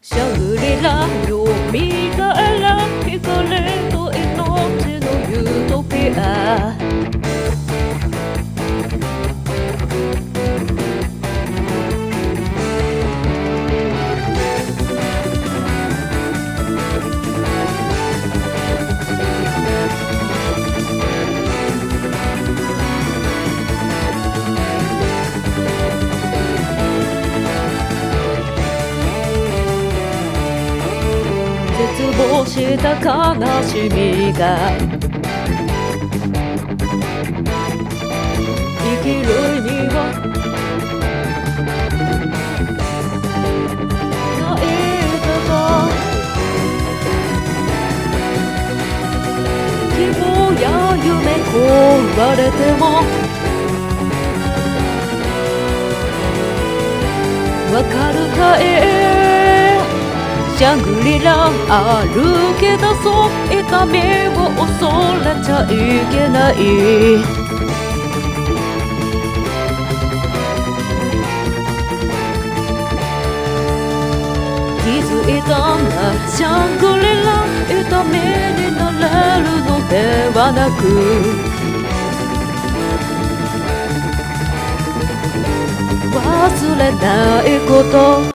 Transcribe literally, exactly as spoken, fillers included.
シャングリラよみがえら光と命のユートピア絶望した悲しみが生きる意味はないだが希望や夢壊れてもわかるかいシャングリラ歩き出そう痛みを恐れちゃいけない気づいたんだシャングリラ痛みになれるのではなく忘れないこと